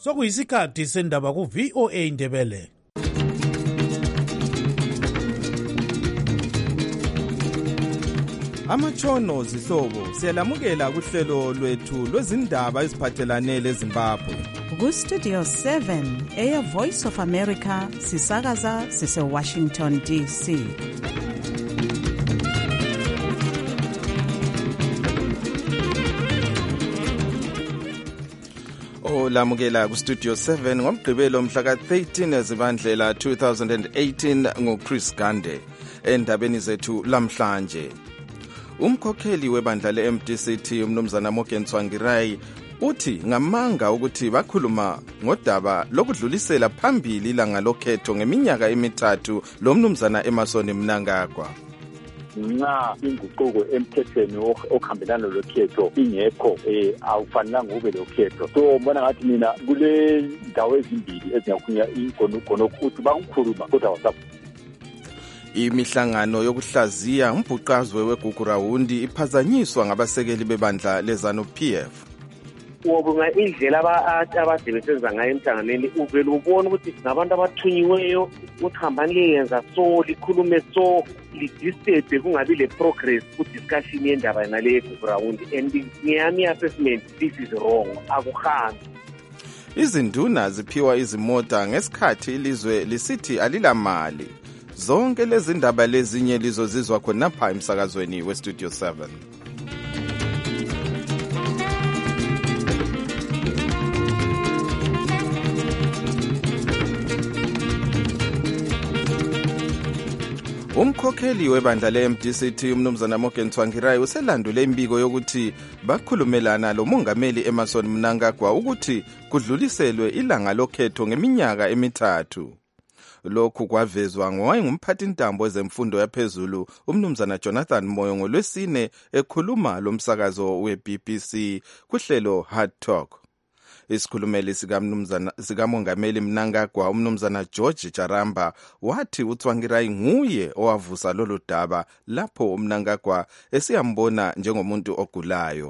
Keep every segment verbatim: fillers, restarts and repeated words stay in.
Sokuyisikhathi sendaba ku V O A Indebele. Amatshono zihlobo siyalamukela kuhlelo lwethu lwezindaba eziphathelane leZimbabwe. Ku Studio seven eya Voice of America sisakaza sise Washington D C. Olamukela ku Studio seven ngomgqibelo mhla ka thirteen Zibandlela two thousand eighteen ngoChris Gande. Endabeni zethu lamhlanje, umkhokheli webandla le-M D C T umnumzana Morgan Tsvangirai uthi ngamanga ukuthi bakhuluma ngodaba lokudlulisela phambili ilanga lokhetho ngeminyaka emithathu lo mnumzana Emmerson Mnangagwa. Nxa inguquko emthethweni okuhambelana lokhetho ingekho eh awufanelanga ube lokhetho. So mbona ngathi mina kule ndawo ezimbili ezingakunya ingonogono ukuthi bakukhuluma kodwa wasapho. Imihlangano yokuhlaziya umbhuqazwe weGugurawundi iphazanyiswa ngabasekeli bebandla leZANU-P F. Wobunga indlela abasebenza ngayo emhlanganweni uvela ubona ukuthi ngabantu abathunyiweyo ukuhamba liyenza so likhulume so lidisturbe kungabi le progress ku discussion yendaba nale yeGugurawundi, and ngiyami assessment this is wrong, akuhambi. Izinduna ziphiwa izimota ngesikhathi ilizwe lisithi alilamali. Zonke lezi ndaba lezinye lizozizwa khona pha emsakazweni we Studio seven. Umkhokheli webandla le-M D C T umnumzana Morgan Tsvangirai uselandule imbiko yokuthi bakhulumelana lo mongameli Emmerson Mnangagwa ukuthi kudluliselwe ilanga lokhetho ngeminyaka emithathu. Lokhu kwavezwa ngowayengumphathintambo wezemfundo yaphezulu umnumzana Jonathan Moyo ngolwesine ekhuluma lomsakazo we-B B C kuhlelo Hard Talk. Isikhulumeli sikamnumzana sikamongameli Mnangagwa umnumzana George Jaramba wathi uTsvangirai nguye owavusa lolu daba lapho uMnangagwa esiyambona njengomuntu ogulayo.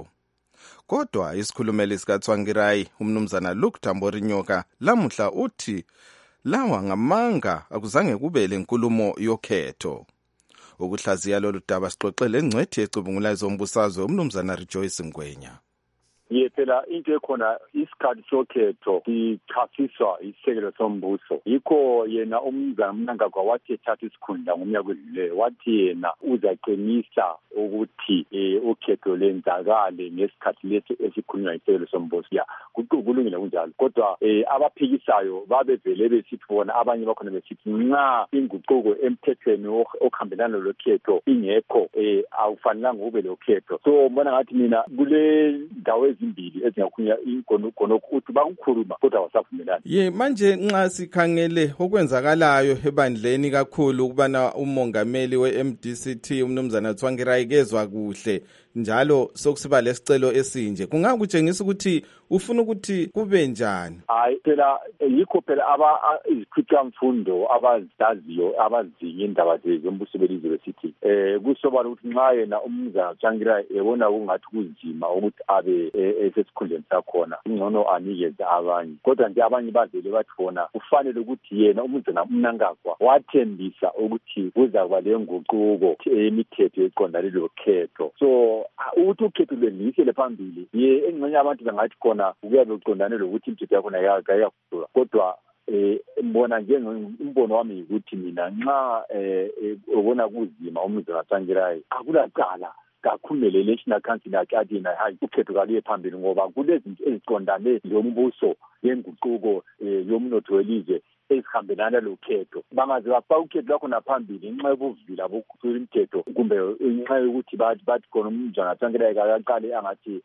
Kodwa isikhulumeli sikaTsvangirai umnumzana Luke Tamborinyoka lamuhla uthi lawa ngamanga akuzange kube lenkulumo yokhetho. Ukuhlaziya lolu daba sixoxele engcwethi ecubungula ezombusazwe umnumzana Rejoice Ngwenya. Yethela into ekhona isikhathi sokhetho sichasiswa isekelo sombuso. Yikho yena umnumzana Mnangagwa wathi ethatha isikhundla ngomnyaka odluleyo wathi yena uzaqinisa ukuthi eh ukhetho lenzakale ngesikhathi leso esikhulunywa isekelo sombuso. Ya kulungile kunjalo. Kodwa eh abaphikisayo babevele besithi bona abanye bakhona besithi nxa inguquko emthethweni okuhambelana lokhetho ingekho eh awufanelanga ube lokhetho. So mbona ngathi mina kule ndawo ezimbili ezingakunya ingonogono ukuthi bakukhuluma kodwa wasavumelana. Ye manje nxa sikhangele okwenzakalayo ebandleni kakhulu ukubana umongameli we-M D C T umnumzana Tsvangirai kezwa kuhle njalo sokusiba lesicelo esinje, kungakutshengisa ukuthi ufuna ukuthi kube njani? Hayi phela yikho phela aba izikhwicamfundo abazaziyo abazinye indaba zombuso belizwe besithi eh kusobala ukuthi nxa yena umnumzana Tsvangirai ebona kungathi kunzima ukuthi abe esesikhundleni sakhona ingcono anikeze abanye. Kodwa nje abanye bazele bathi bona kufanele ukuthi yena umnumzana Mnangagwa wathembisa ukuthi kuzakuba lenguquko emithetho eqondane lokhetho. So ukuthi ukhetho lwelisele phambili ye engxenye abantu bangathi khona kuyabe uqondane lokuthi imithetho yakhona yayakuhlula. Kodwa eh mbona njengombono wami ukuthi mina nxa eh ubona kuzima umnumzana Tsvangirai akulaqala kakhumele National Council yakhe na hayi ukhetho kaliye phambili ngoba kulezinto eziqondane lombuso yenguquko yomnotho welizwe ezihambelana lokhetho. Bangaze bafaka ukhetho lakho naphambili nxa ebuvila bokuthula imithetho kumbe nxa ukuthi bathi bathi khona umnumzana Tsvangirai akaqale angathi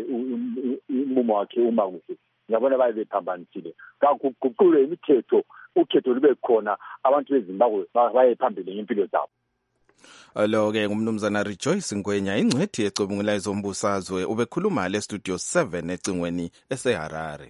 umumo wakhe uma kuhle. Ngiyabona baye bephambanisile. Kakuguqule imithetho ukhetho lube khona abantu beZimbabwe baye phambili ngempilo zabo. Alo-ke ngumnumzana Rejoice Ngwenya ingcwethi ecubungula ezombusazwe ubekhuluma le Studio seven ecingweni eseHarare.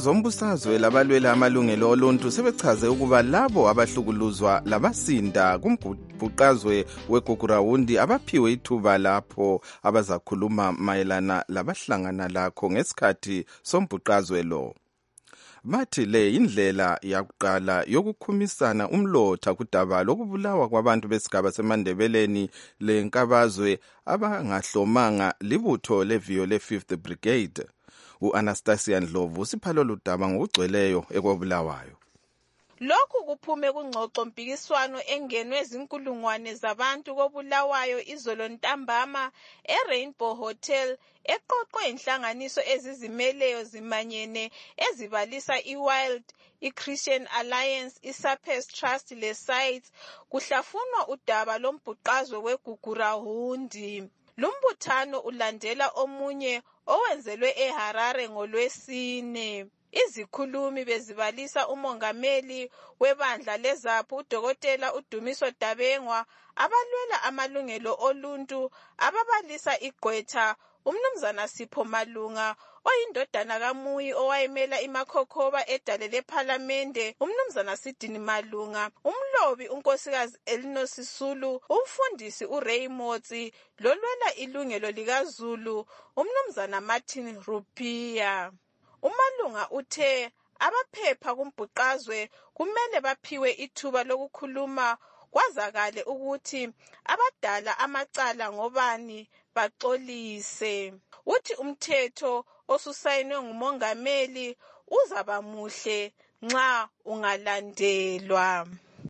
Abezombusazwe labalwela amalungelo oluntu sebechaze ukuba labo abahlukuluzwa labasinda kumbhuqazwe weGugurawundi abaphiwe ithuba lapho abazakhuluma mayelana labahlangana lakho ngesikhathi sombhuqazwe lo. Bathi le indlela yakuqala yokukhumisana umlotha kudaba lokubulawa kwabantu besigaba seMandebeleni lenkabazwe abangahlomanga libutho leviyo le-fifth Brigade. U-Anastasia Ndlovu usiphala ludaba ngokugcweleyo ekobulawayo. Lokhu kuphume kungxoxo mpikiswano engenwe ezinkulungwane zabantu kobulawayo izolo ntambama eRainbow Hotel eqoqwe inhlanganiso ezizimeleyo zimanyene ezibalisa iWild, iChristian Alliance, iSapes Trust leSites kuhlafunwa udaba lombhuqazwe weGugurawundi. Lumbuthano ulandela omunye owenzelwe eHarare ngolwesine. Izikhulumi bezibalisa umongameli webandla leZAPU uDokotela uDumiso Dabengwa, abalwela amalungelo oluntu ababalisa igqwetha uMnumzana Sipho Malunga oyindodana kaMuyi owayemela imakhokhoba edale lephalamende uMnumzana Sidini Malunga, umlobi unkosikazi Elino Sisulu, umfundisi uRay Motsi lolwela ilungelo likaZulu uMnumzana Martin Rupia. Umalunga uthe abaphepha kumbhuqazwe kumele baphiwe ithuba lokukhuluma kwazakale ukuthi abadala amacala ngobani baxolise. Uthi umthetho osusayinwe ngumongameli uzaba muhle nxa ungalandelwa.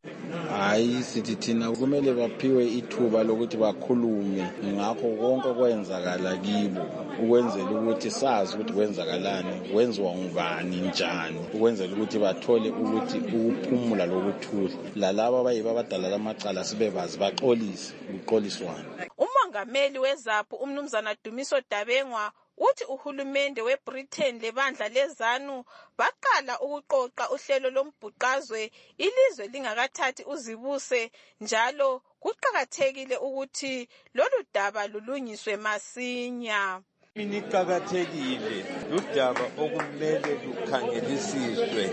Hayi sithi thina kumele baphiwe ithuba lokuthi bakhulume ngakho konke kwenzakala kibo ukwenzela ukuthi sazi ukuthi kwenzakalani, kwenziwa ngubani njani, ukwenzela ukuthi bathole ukuthi ukuphumula lokuthula. Lalabo abayiba abadala lamacala sibebazi baxolise ukuxoliswana. Umongameli weZAPU uMnumzana Dumiso Dabengwa uthi uhulumende weBritain lebandla leZANU baqala ukuqoqa uhlelo lombhuqazwe ilizwe lingakathathi uzibuse, njalo kuqhakathekile ukuthi lolu daba lulungiswe masinya. Iniqhakathekile ludaba okumele lukhangelisiswe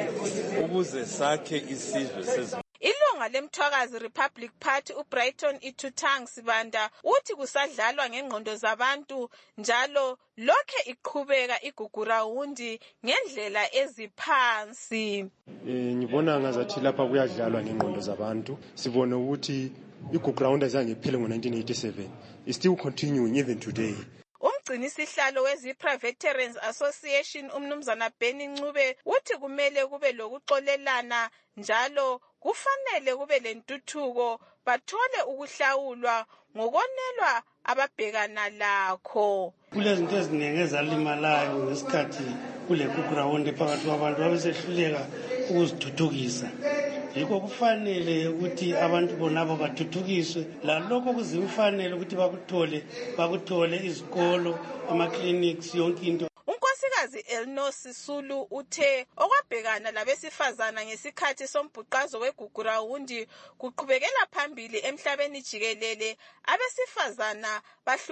ukuze sakhe isizwe sezwe. Ilunga lemthwakazi Republic Party uBrighton Ithutang Sibanda uthi kusadlalwa ngengqondo zabantu njalo lokhe iqhubeka iGugurawundi ngendlela eziphansi. Eh ngibona ngazathi lapha kuyadlalwa ngengqondo zabantu. Sibone ukuthi iGugurawundi azange iphele ngo-nineteen eighty-seven. Is still continuing even today. Umgcinisihlalo weZipra Veterans Association uMnumzana Benny Ncube uthi kumele kube lokuxolelana njalo kufanele kube lentuthuko bathole ukuhlawulwa ngokonelwa ababhekana lakho. Kulezinto eziningi ezalimalayo ngesikhathi kule Gugurawundi phakathi kwabantu abesehluleka ukuzithuthukisa. Yikho kufanele ukuthi abantu bonabo bathuthukiswe, lalokho kuzimfanele ukuthi bakuthole bakuthole izikolo, ama-clinics, yonke into. Unkosikazi Elino Sisulu uthe okwabhekana labesifazana ngesikhathi sombhuqazo weGugurawundi kuqhubekela phambili emhlabeni jikelele, abesifazana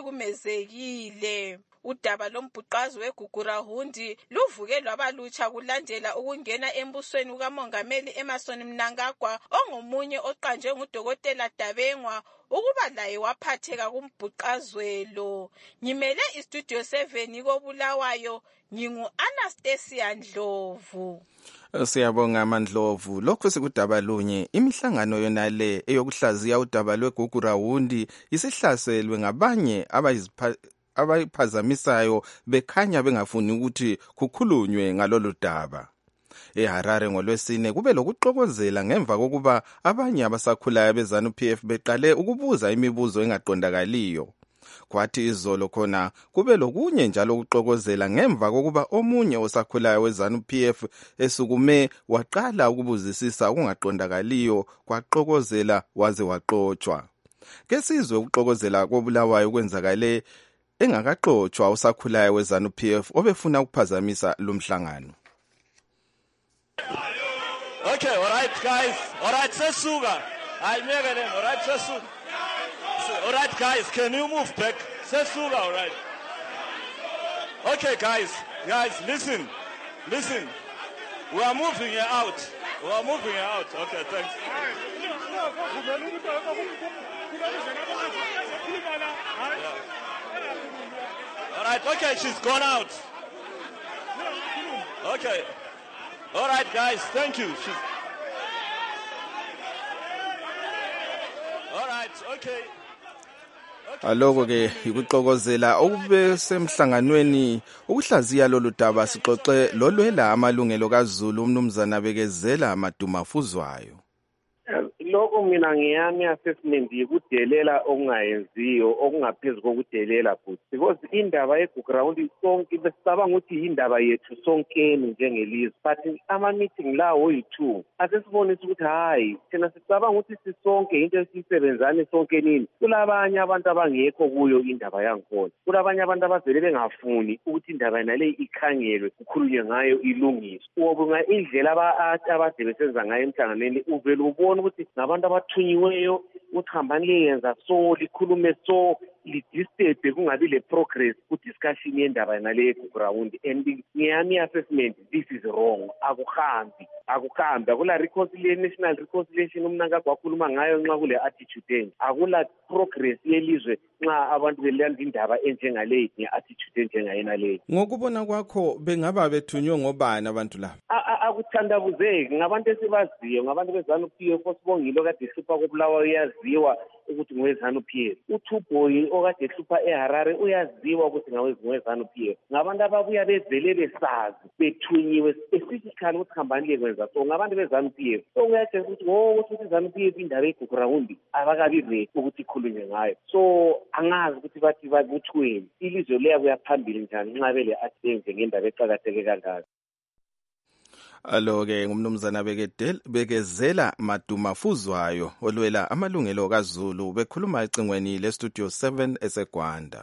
bahlukumezekile. Udaba lombhuqazo weGugurawundi luvuke lwabalutsha kulandela ukungena embusweni kukamongameli Emmerson Mnangagwa ongomunye oqanjwe nguDokotela Dabengwa ukuba laye waphatheka kumbhuqazwelo. Ngimele iStudio seven kobulawayo, ngingu Anastasia Ndlovu. Siyabonga Mandlovu. Lokho sikudaba lunye, imihlangano yonale eyokuhlaziya udaba lweGugurawundi isihlaselwe ngabanye abayizipha abayiphazamisayo bekhanya bengafuni ukuthi kukhulunywe ngalolu daba. EHarare ngolwesine kube lokuxokozela ngemva kokuba abanye abasakhulayo beZANU-P F beqale ukubuza imibuzo engaqondakaliyo. Kwathi izolo khona kube lokunye njalo ukuxokozela ngemva kokuba omunye osakhulayo weZANU-P F esukume waqala ukubuzisisa okungaqondakaliyo kwaxokozela waze waqotshwa. Kesizwe ukuxokozela kobulawayo kwenzakale engakaxotshwa usakhulayo weZANU-P F obefuna ukuphazamisa lumhlangano. Okay, all right guys. All right, sesuka. Hayi meke nene, all right sesuka. All right guys, can you move back? Sesuka, all right. Okay guys, guys listen. Listen, we are moving her out. We are moving her out. Okay, thanks. Yeah. All right, okay, she's gone out. Okay. All right, guys, thank you. She's... All right, okay. Aloko ke ikuxokozela okube semhlanganweni ukuhlaziya lolu daba sixoxe lolwela amalungelo kaZulu umnumzana Bekezela Madumafuzwayo. Lokho mina ngiyami assessment yikudelela okungayenziyo okungaphezulu kokudelela futhi because indaba yeground sonke besicabanga ukuthi indaba yethu sonkeni njengelizwe but ama meeting lawo yi-two asesibonisa ukuthi hayi thina sicabanga ukuthi sisonke into esisebenzane sonke nini kulabanye abantu abangekho kuyo indaba yankona kulabanye abantu abavele bengafuni ukuthi indaba nale ikhangelwe kukhulunywe ngayo ilungiswe ubunga indlela abade besenza ngayo emhlanganweni uvele ubona ukuthi nabantu abathunyiweyo uthambani liyenza so likhulume so lidisturbe kungabi le progress ku-discussion yendaba nale ground and ngiyami assessment this is wrong akuhambi akuhambi akula reconciliation national reconciliation umnankagwa wakhuluma ngayo nxa kule attitude enje akula progress yelizwe nxa abantu belanda indaba enjengale nge-attitude enjengayena leyo. Ngokubona kwakho bengaba bethunywe ngobani abantu laba? Akuthandabuzeki ngabantu esibaziyo ngabantu beZANU-P F osibongile okade ehlupha kobulawa uyaziwa ukuthi ngowezANU-P F uThuboyi okade ehlupha eHarare uyaziwa ukuthi ngowezANU-P F ngabantu ababuya bezele besazi bethunyiwe specifically ukuthi hambani lekwenza so ngabantu beZANU-P F so uyathi ukuthi ngo ukuthi iZANU-P F indaba yeground abakabi ready ukuthi ikhulunywe ngayo so angazi ukuthi bathi bakuthweni ilizwe leya kuyaphambili njani nxa bele athi ngendaba eqhakatheke kangaka. Alo-ke ngumnumzana Bekezela Madumafuzwayo olwela amalungelo kaZulu bekhuluma ecingweni leStudio seven eseGwanda.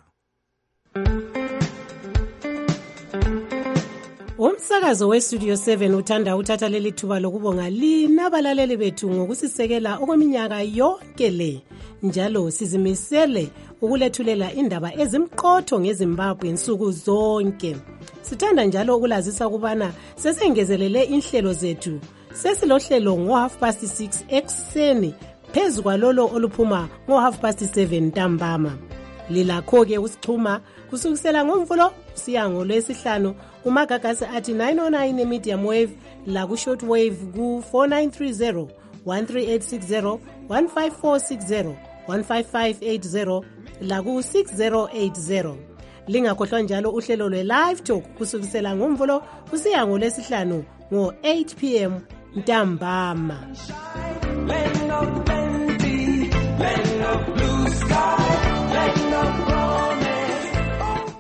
Umsakazo weStudio seven uthanda uthatha leli thuba lokubonga lina abalaleli bethu ngokusisekela okweminyaka yonke le njalo sizimisele ukulethulela indaba ezimqotho ngeZimbabwe insuku zonke. Sithanda njalo ukulazisa ukubana sesengezelele inhlelo zethu sesilohlelo ngo half past six ekseni phezu kwalolo oluphuma ngo half past seven ntambama. Lilakho ke usixhuma kusukisela ngomvulo siya ngolwesihlanu kumagagasi athi nine oh nine medium wave la ku short wave ku four nine three zero one three eight six zero one five four six zero one five five eight zero la ku six zero eight zero. Lingakhohlwa njalo uhlelo lwe live talk kusukisela ngomvulo kusiya ngolwesihlanu ngo eight p m ntambama. Land of plenty, land of blue sky, land of promise.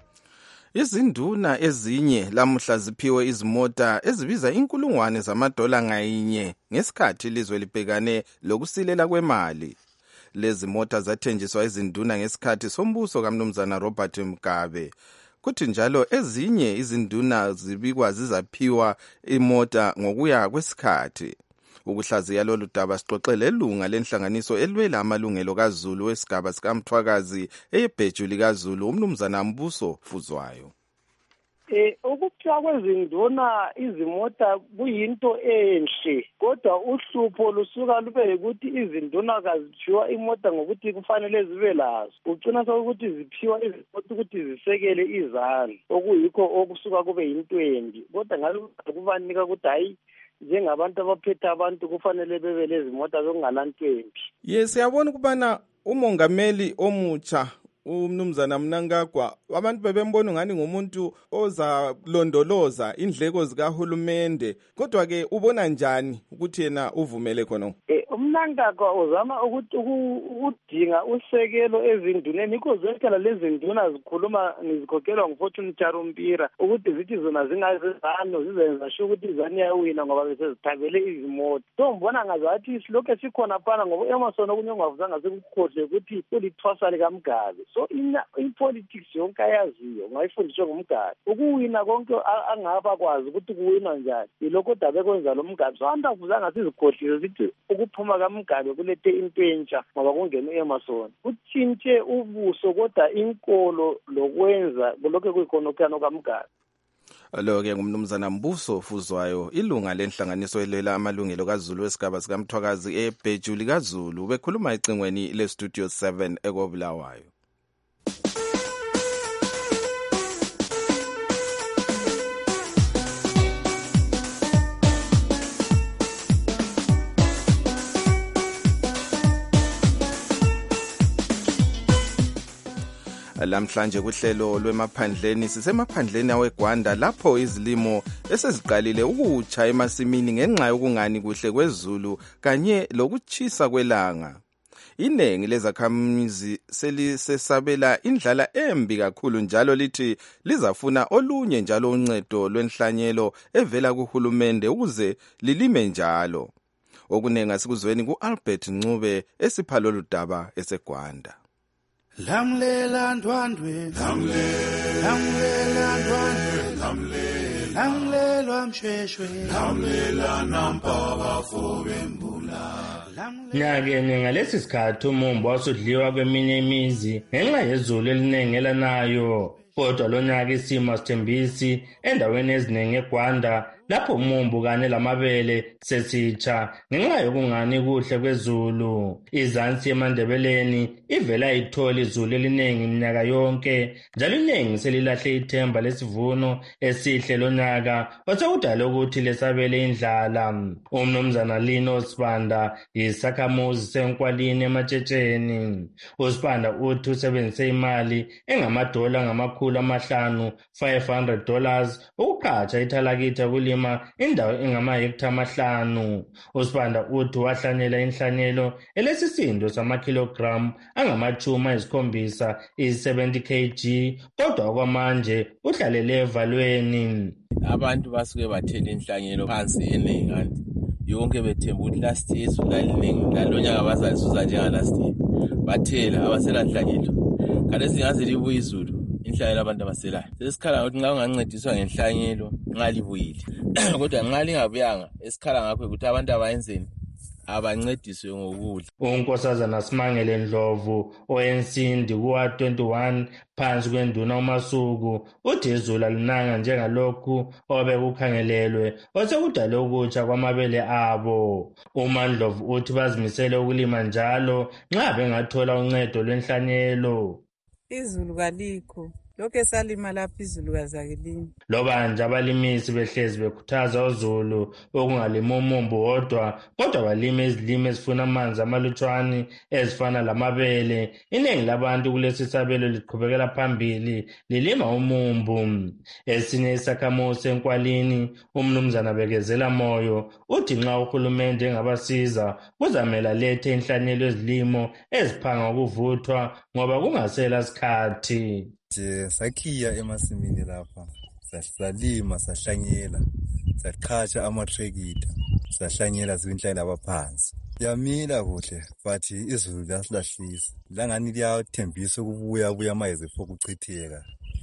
Izinduna ezinye lamuhla ziphiwe izimota ezibiza inkulungwane zamadola ngayinye ngesikhathi ilizwe libhekane lokusilela kwemali. Lezi mota zathenjiswa izinduna ngesikhathi sombuso kaMnumzana Robert Mugabe. Kuthi njalo ezinye izinduna zibikwa zizaphiwa imota ngokuya kwesikhathi. Ukuhlaziya lolu daba sixoxele lunga lenhlanganiso elwela amalungelo kaZulu wesigaba sikaMthwakazi eyebheju likaZulu uMnumzana Mbuso Fuzwayo. Eh ukuphiwa kwezinduna izimota kuyinto enhle kodwa uhlupho lusuka lube ukuthi izinduna kaziphiwa imota ngokuthi kufanele zibe lazo ugcina sokuthi ziphiwa izimota ukuthi zisekele izana okuyikho okusuka kube yintwendi kodwa ngaloku kubanika ukuthi hayi njengabantu abaphethe abantu kufanele bebe lezi mota zokungalantwembi. Yes, siyabona ukubana umongameli omutsha uMnumzana Mnangagwa abantu bebembona ngani ngumuntu ozalondoloza indleko zikahulumende kodwa ke ubona njani ukuthi yena uvumele khona? Eh uMnangagwa uzama ukuthi ukudinga usekelo ezinduneni ikozwekela lezi nduna zikhuluma nizikhokelwa nguFortune Charumpira ukuthi zithi zona zingazizano zizenza sho ukuthi izani yawina ngoba besezithabele izimoto. So mbona ngazathi silokho sikhona phana ngoba Emerson okunye ongavuzanga sekukhohle ukuthi ulithwasa lika Mugabe. So in in politics yonke ayaziyo ngayifundiswa ngumgadi ukuwina konke angaba kwazi ukuthi kuwina njani ilokho dabe kwenza lo Mugabe so andavuzanga sizikhohlile zithi ukuphuma kaMugabe kulethe into entsha ngoba kungena uEmerson uthintshe ubuso kodwa inkolo lokwenza lokho kuyikhonokano kaMugabe. Lo-ke ngumnumzana Mbuso Fuzwayo, ilunga lenhlanganiso elwela amalungelo kaZulu wesigaba sikaMthwakazi eBhejuli kaZulu, bekhuluma ecingweni leStudio seven ekobulawayo. Lamhlanje kuhlelo lwemaphandleni sisemaphandleni aweGwanda lapho izilimo eseziqalile ukutsha emasimini ngenxa yokungani kuhle kwezulu kanye lokuchisa kwelanga. Inengi lezakhamizi selisesabela indlala embi kakhulu njalo lithi lizafuna olunye njalo uncedo lwenhlanyelo evela kuhulumende ukuze lilime njalo. Okunenga sikuzweni kuAlbert Ncube esiphalo ludaba eseGwanda. Lamlela ndwandwe lamlela lamlela ndwandwe lamlela lamlela msheshwe lamlela nampaba fobembula. Nyakeni ngalesi sikhathi umumbu wasudliwa kweminye imizi ngenxa yezulu eliningi elanayo, kodwa lo nyaka isimo sithembisi endaweni eziningi eGwanda lapho umumbu kanye lamabele sesitsha ngenxa yokungani kuhle kwezulu. Izansi eMandebeleni ivela ithola izulu eliningi iminyaka yonke, njalo iningi selilahle ithemba lesivuno esihle lonyaka osekudala ukuthi lesabele indlala. Umnumzana Lino Sibanda yisakhamuzi senkwalini ematshetsheni. uSibanda uthi usebenzise imali engamadola ngamakhulu amahlanu five hundred dollars ukuqhatsha ithalakitha kulima indawo engamahektha amahlanu. uSibanda uthi wahlanyela inhlanyelo elesisindo samakilogram angamachuma esikhombisa i-seventy kilograms, kodwa kwamanje uhlalele evalweni. Abantu basuke bathela inhlanyelo phansi enengani yonke bethemba ukuthi last year izulu laliningi lalonyaka bazalisuza njenga last year, bathela abasela nhlanyelo kanti singaze libuye izulu inhlanyelo abantu abaselayo. Sesikhala ukuthi nxa ungancediswa ngenhlanyelo nxa libuyile kodwa nxa lingabuyanga esikhala ngakho ukuthi abantu abayenzeni abancediswe ngokudla. uNkosazana Simangele Ndlovu oyensimbi kuwa twenty-one phansi kwenduna uMasuku uthi izulu alinanga njengalokhu obekukhangelelwe osekudala ukutsha kwamabele abo. uMandlovu uthi bazimisele ukulima njalo nxa bengathola uncedo lwenhlanyelo. Izulu kalikho, lokho esalima lapha izulu kazakilini. Loba nje abalimisi behlezi bekhuthaza uzulu okungalima umumbu wodwa, kodwa balima izilimo ezifuna amanzi amalutshwane ezifana lamabele. Iningi labantu kulesi sabelo liqhubekela phambili lilima umumbu. Esinye isakhamuzi senkwalini umnumzana Bekezela Moyo uthi nxa uhulumende engabasiza kuzamela lethe inhlanyelo ezilimo eziphanga ukuvuthwa ngoba kungasela sikhathi. Sakhiya emasimini lapha, sasalima, sahlanyela, saqhatsha amatrekita, sahlanyela zinhlanyelo abaphansi. Yamila kuhle, but izulu lasilahlisa. Langani liyathembisa ukubuya buya amayezi fokuchitheka.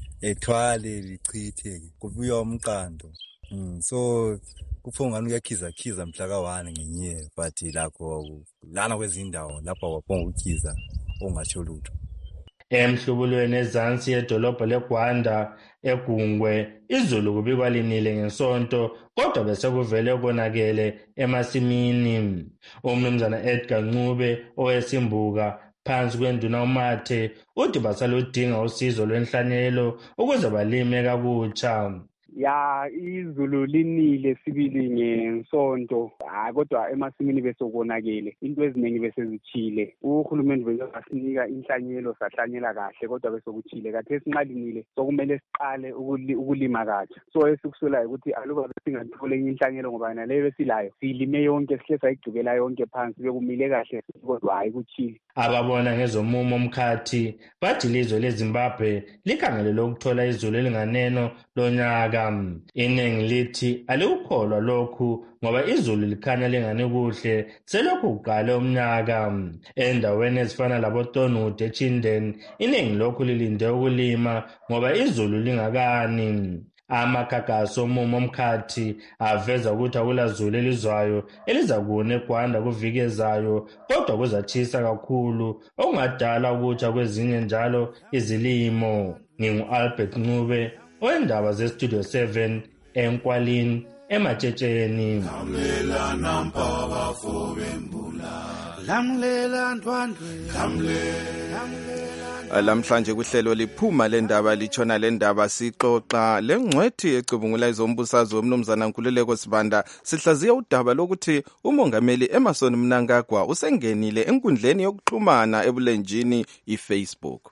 Ethwale lichitheke, kubuya umqando. Mm, so kuphongana uyakhiza khiza mhla ka one ngenyanga, but lakho lana kwezindawo lapha waphonga ukhiza ongatsho lutho. Emhlubulweni ezansi yedolobha leGwanda eGungwe izulu kubikwa linile ngesonto, kodwa bese kuvele konakele emasimini. Umnumzana Edgar Ncube owesimbuka phansi kwenduna uMathe uthi basaludinga usizo lwenhlanyelo ukuze balime kakutsha. Ya izulu linile sibili ngesonto, hayi kodwa emasimini bese konakele, into eziningi bese zichile. Uhulumende bese asinika inhlanyelo sahlanyela kahle kodwa bese kuchile. Kathe sinqalinile sokumele siqale ukulima kahle. So esikusolayo ukuthi aluba besingathole inhlanyelo ngoba naleyo besilayo silime yonke sihle sayigcubela yonke phansi bekumile kahle kodwa hayi kuchile. Ababona ngezomumo omkhathi bathi ilizwe leZimbabwe likhangelele ukuthola izulu elinganeno lonyaka. Iningi lithi alikukholwa lokhu ngoba izulu likhanya lingani kuhle selokhu kuqala umnyaka. Endaweni ezifana laboTonude eChinden iningi lokhu lilinde ukulima ngoba izulu lingakani. Amakagaso omumo omkhathi aveza ukuthi akulazulu elizwayo elizakuna eGwanda kuviki ezayo, kodwa kuzatshisa kakhulu okungadala ukutsha kwezinye njalo izilimo. Ngingu Albert Ncube owendaba zestudio seven enkwalini ematshetsheni. Lamlela nampa bafo bembula. Lamlela ndwandwe. Lamlela. Lamhlanje kuhlelo liphuma lendaba lichona lendaba sixoxa lengcwethi ecubungula izombusazwe umnumzana Nkululeko Sibanda sihlaziya udaba lokuthi umongameli Emmerson Mnangagwa usengenile enkundleni yokuxhumana ebulenjini iFacebook.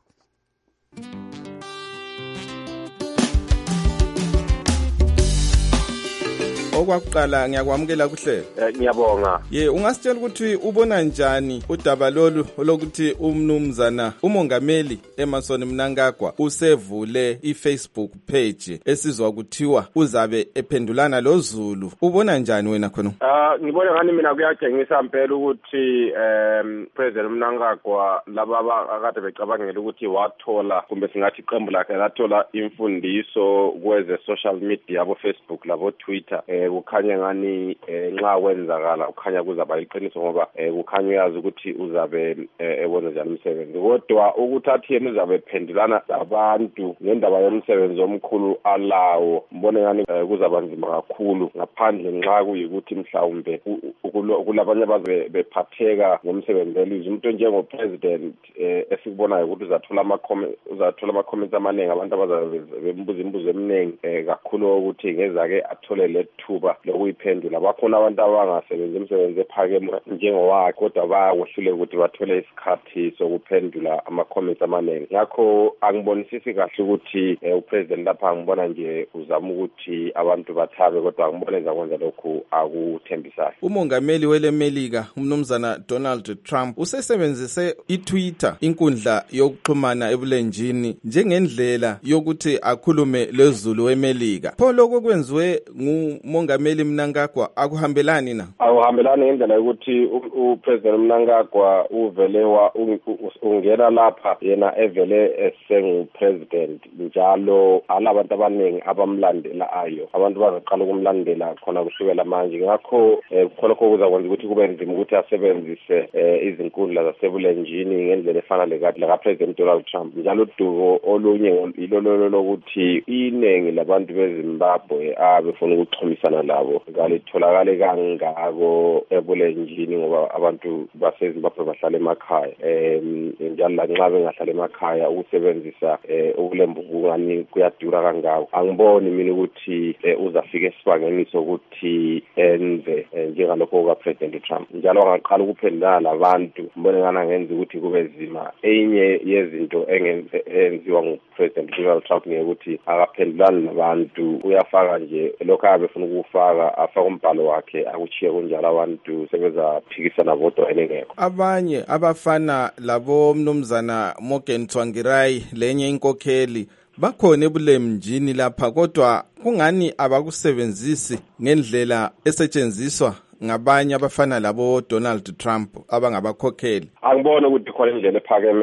Okwakuqala ngiyakwamukela kuhle. Ngiyabonga. Ye ungasitshela ukuthi ubona njani udaba lolu lokuthi umnumzana umongameli Emmerson Mnangagwa usevule iFacebook page esizwa kuthiwa uzabe ephendulana loZulu. Ubona njani wena khona? Ah ngibona ngani mina kuyatshengisa impela ukuthi um President Mnangagwa laba akade becabangela ukuthi wathola kumbe singathi iqembu lakhe lathola imfundiso kweze social media abo Facebook labo Twitter eh kukhanya ngani nxa kwenzakala ukhanya kuzaba iqiniso ngoba kukhanya uyazi ukuthi uzabe ebona njani umsebenzi kodwa ukuthi athi yena uzabe ephendulana abantu ngendaba yomsebenzi omkhulu alawo mbone ngani kuzaba nzima kakhulu ngaphandle nxa kuyikuthi mhlawumbe kulabanye abaze bephatheka ngomsebenzi welizwe umuntu njengo president esikubonayo ukuthi uzathola ama comments uzathola ama comments amaningi abantu abazabe bembuza imibuzo eminingi kakhulu ukuthi ngezake athole lethuba lokuyiphendula bakhona abantu abangasebenzi umsebenzi ephakeme njengowakhe kodwa bayawohlule ukuthi bathole isikhathi sokuphendula ama comments amaningi ngakho angibonisisi kahle ukuthi upresident lapha ngibona nje uzama ukuthi abantu bathabe kodwa angiboneza kwenza lokhu akuthembisayo. Umongameli welemelika umnumzana Donald Trump usesebenzise iTwitter inkundla yokuxhumana ebulenjini njengendlela yokuthi akhulume leZulu wemelika. Pho lokho kwenziwe ngumongameli Mnangagwa akuhambelani na? Akuhambelani ngendlela yokuthi upresident Mnangagwa uvele wa ungena lapha yena evele esengu president njalo alabantu abaningi abamlandela ayo abantu bazaqala ukumlandela khona kusukela manje ngakho khona kokuzakwenza ukuthi kube nzima ukuthi asebenzise izinkundla zasebulenjini ngendlela efana lekade la president Donald Trump njalo uduko olunye ilololo lokuthi inengi labantu beZimbabwe abefuna ukuxhumisana labo ngalitholakale kangako ebulenjini ngoba abantu baseZimbabwe bahlala emakhaya em njalo la nxa bengahlala emakhaya ukusebenzisa ukulembukungani kuyadura kangako angiboni mina ukuthi uzafika esibangeni sokuthi enze njengalokho kwa president Trump njalo angaqala ukuphendula labantu mbone ngana ngenza ukuthi kube zima enye yezinto engenziwa ngupresident Donald Trump ngekuthi akaphendulani nabantu uyafaka nje lokho abefuna ukufaka afaka umbhalo wakhe akuchiye kunjalo abantu sebezaphikisana bodwa elengekho. Abanye abafana labo mnumzana Morgan Tsvangirai lenye inkokheli bakhona ebulemjini lapha kodwa kungani abakusebenzisi ngendlela esetshenziswa ngabanye abafana labo Donald Trump abangabakhokheli. Angibona ukuthi khona indlela ephakeme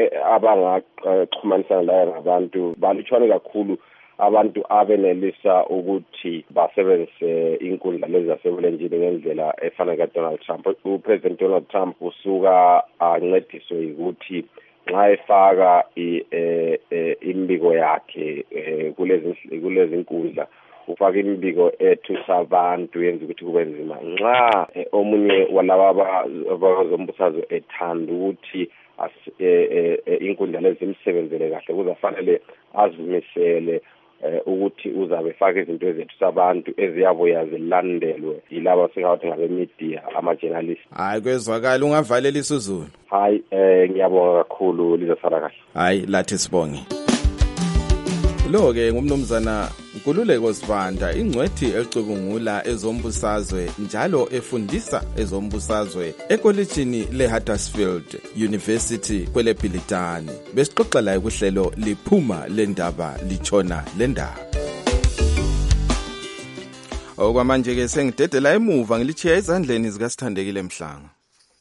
abangaxhumanisana layo ngabantu balutshwane kakhulu abantu abenelisa ukuthi basebenzise inkundla lezi zasebulenjini ngendlela efana kaDonald Trump. uPresident Donald Trump usuka ancediswe ukuthi nxa efaka imbiko yakhe kulezi kulezi inkundla ufaka imbiko ethusa abantu yenza ukuthi kube nzima nxa omunye walaba abazombusazwe ethanda ukuthi inkundla lezi imsebenzele kahle kuzafanele azimisele ukuthi uzabe faka izinto ezethu sabantu eziyabuya zilandelwe yilabo singathi ngabe media ama journalists. Hayi kwezwakala ungavalela isiZulu. Hayi eh ngiyabonga kakhulu lizosala kahle. Hayi lathi sibonge. Lo ke ngumnumzana Nkululeko Sibanda ingcwethi ecubungula ezombusazwe njalo efundisa ezombusazwe ekolejini leHuddersfield University kweleBhilitani. Besixoxa la kuhlelo liphuma lendaba lichona lendaba. Okwamanje ke sengidedela emuva ngilichiya ezandleni zikaSithandekile Mhlanga.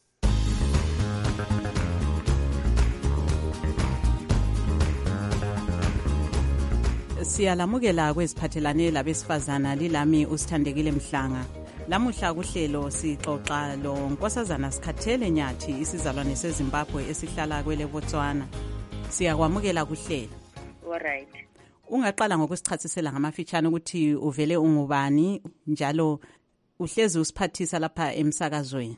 Siyalamukela kweziphathelane labesifazana lilami uSithandekile Mhlanga. Lamuhla kuhlelo sixoxa lo Nkosazana Sikhathele Nyathi isizalwane seZimbabwe esihlala kwele Botswana. Siyakwamukela kuhlelo. Alright. Ungaqala ngokusichasisela ngamafitshane ukuthi uvele ungubani njalo uhlezi usiphathisa lapha emsakazweni.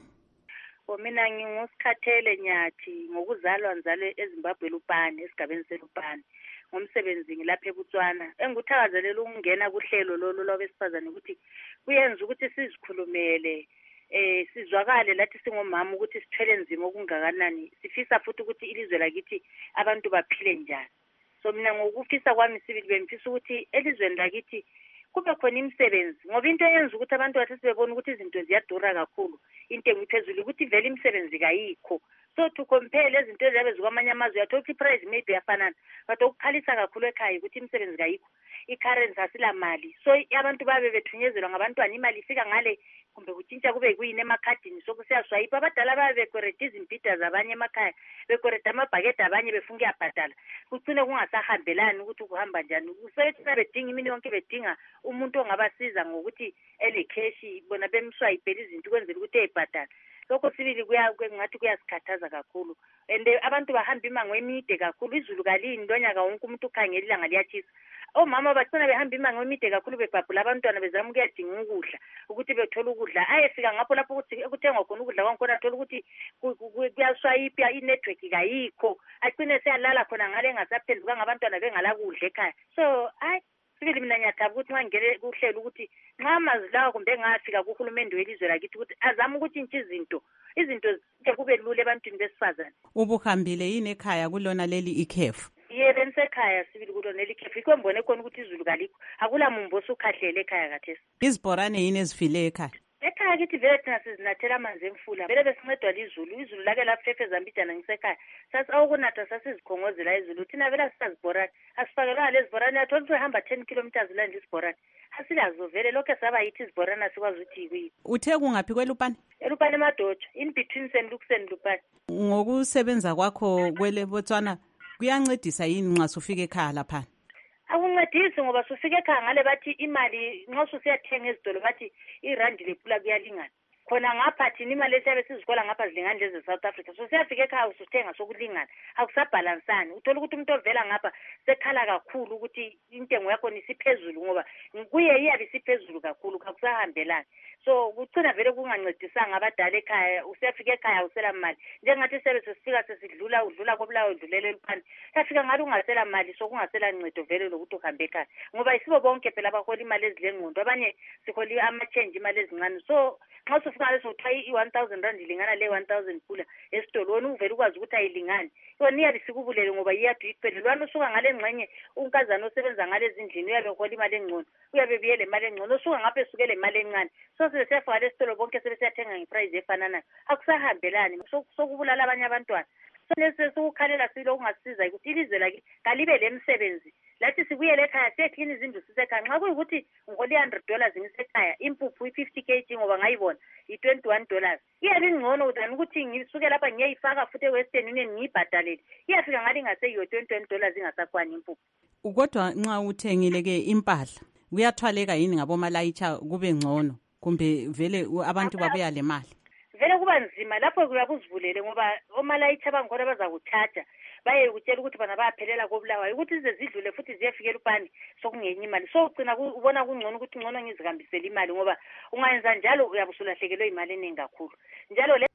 Mina nginguSikhathele Nyathi, ngokuzalwa ngizalwe eZimbabwe Lupane, esigabeni seLupane. Ngomsebenzi ngilapha eBotswana. Engikuthakazelela ukungena kuhlelo lolu lwabesifazane ukuthi kuyenza ukuthi sizikhulumele, eh sizwakale lathi singomama ukuthi sithwele nzima okungakanani. Sifisa futhi ukuthi ilizwe lakithi abantu baphile njani. So mina ngokufisa kwami sibili bemfisa ukuthi elizweni lakithi kube khona imisebenzi, ngoba into eyenza ukuthi abantu bathi sibebona ukuthi izinto ziyadura kakhulu, intengo iphezulu, ukuthi vele imisebenzi kayikho. So to compare lezi zinto ezabe zikwamanye amazwe uyathola ukuthi price maybe yafanana, but okukhalisa kakhulu ekhaya ukuthi imisebenzi kayikho, i-currency asila mali. So abantu babe bethunyezelwa ngabantwana, imali ifika ngale kumbe kutshintsha kube kuyini emakhadini sokusiyaswayipa. Abadala babe bekwereta izimpida zabanye emakhaya, bekwereta amabhakede abanye befunga uyabhadala, kucine kungasahambelani ukuthi kuhamba njani. Kusethi bedinga imini yonke bedinga umuntu ongabasiza ngokuthi ele cash bona bemswayipela izinto kwenzela ukuthi eyibhadala. Lokho sibili kuya ngathi kuyasikhathaza kakhulu, and abantu bahamba imango emide kakhulu, izulu kalini lonyaka wonke umuntu ukhangela ilanga liyatshisa. Omama bacina behamba imango emide kakhulu bebhabhula abantwana bezama ukuyadinga ukudla ukuthi bethola ukudla. Ayefika ngapho lapho ukuthi kuthengwa khona ukudla kwakhona athola ukuthi kuyaswayipha, i-network kayikho, acine seyalala khona ngale ngasaphenduka ngabantwana bengala kudla ekhaya. So ayi sibili mina ngiyathaba ukuthi ngangele kuhlela ukuthi nxa amazwi lawa kumbe ngafika kuhulumende welizwe lakithi ukuthi azama ukuthi intsha izinto izinto zike kube lula ebantwini besifazane. Ubuhambile yini ekhaya kulona leli ikhefu? Yebo ngisekhaya sibili kulona leli ikhefu, ikho ngibone khona ukuthi izulu kalikho, akula mumbosi ukhahlele ekhaya kathesi. Izibhorane yini ezifile ekhaya? Ekhaya kithi vele thina sizinathela amanzi emfula, vele besincedwa lizulu, izulu lake lafefeza mbijana ngisekhaya. Sasi awukunatha sasizikhongozela izulu, thina vele asisazibhorane, asifakelwa lezi bhorane, athola ukuthi hamba ten kilometers land isibhorane. Asilazo vele lokho saba yithi izibhorane asikwazi ukuthi yikuyini. Uthe kungaphi kweLupane? eLupane Madoda, in between Saint Luke's and Lupane. Ngokusebenza kwakho kwele Botswana kuyancedisa yini nxa sufika ekhaya lapha? Akuncedisi ngoba sufika ekhaya ngale bathi imali nxa usiyathenga ezitolo bathi irandi lephula kuyalingana. Khona ngapha thina imali esiyabe sizikola ngapha zilingana lezi South Africa. So siyafika ekhaya usuthenga sokulingana. Akusabhalansani. Uthola ukuthi umuntu ovela ngapha sekhala kakhulu ukuthi intengo yakho isiphezulu ngoba kuye iyabe isiphezulu kakhulu akusahambelani. So kucina vele kungancedisanga abadala ekhaya, usiyafika ekhaya usela mali. Njengathi sebe sesifika sesidlula udlula kobulawo udlulele eLupane. Yafika ngathi ungasela mali so kungasela ncedo vele lokuthi uhambe ekhaya. Ngoba isibo bonke phela abahola imali ezilengqondo, abanye sihola ama change imali ezincane. So nxa sufika leso uthayi i one thousand rand ilingana le one thousand kula esitolo wena uvela ukwazi ukuthi ayilingani. Yona iyabe sikubulele ngoba iyadu iphelelwana usuka ngale ngxenye unkazana osebenza ngale ezindlini uyabe hola imali engcono, uyabe biyele imali engcono, usuka ngapha esukele imali encane. So sesiyafika lesitolo bonke sebesiyathenga ngeprice efananayo, akusahambelani, sokubulala abanye abantwana. So nesesukukhalela silo ungasiza ukuthi ilizwe laki kalibe lemsebenzi lathi sibuyele ekhaya siyeklini izindlu sisekhaya. Nxa kuyukuthi ngihole one hundred dollars ngisekhaya, impuphu i-fifty kg ngoba ngayibona i-twenty-one dollars, iyabe ingcono than ukuthi ngisuke lapha ngiyayifaka futhi e-Western Union ngiyibhadalele, iyafika ngale ngaseyiyo twenty-one dollars ingasakwani impuphu. Kodwa nxa uthengile ke impahla kuyathwaleka yini ngabomalayitsha kube ngcono kumbe vele abantu babuya le mali? Vele kuba nzima lapho kuyabuzivulele ngoba omalayitsha bangikhona bazakuthatha baye ukutshela ukuthi bana bayaphelela kobulawayo ukuthi ize zidlule futhi ziyefika eLupane sokungenye imali. So ugcina ubona kungcono ukuthi ngcono ngizihambisele imali ngoba ungayenza njalo uyabe usulahlekelwe imali eningi kakhulu. Njalo le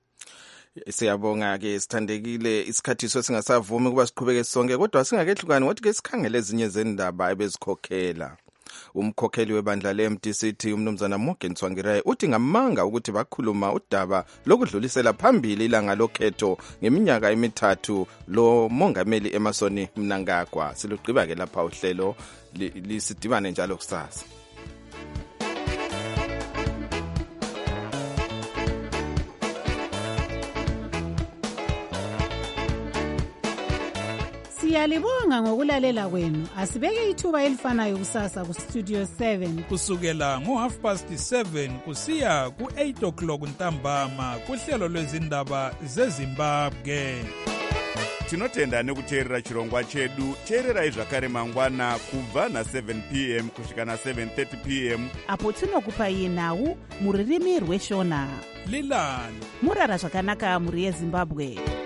Siyabonga ke sithandekile, isikhathi singasavumi kuba siqhubeke sonke, kodwa singakehlukani ngothi ke sikhangele ezinye zendaba ebezikhokhela. Umkhokheli webandla le-M D C T umnumzana Morgan Tsvangirai uthi ngamanga ukuthi bakhuluma udaba lokudlulisela phambili ilanga lokhetho ngeminyaka emithathu lo mongameli Emmerson Mnangagwa. Silugqiba ke lapha uhlelo lisidibane njalo kusasa. Siyalibonga ngokulalela kwenu. Asibeke ithuba elifanayo kusasa ku Studio seven kusukela ngo half past seven kusiya ku eight o'clock ntambama kuhlelo lwezindaba zeZimbabwe. Tinotenda nekuteerera chirongwa chedu. Teererai zvakare mangwana kubva na seven p m kusvika na seven thirty p m apo tinokupai nhau muririmi rweshona. Lilani murara zvakanaka muri yeZimbabwe.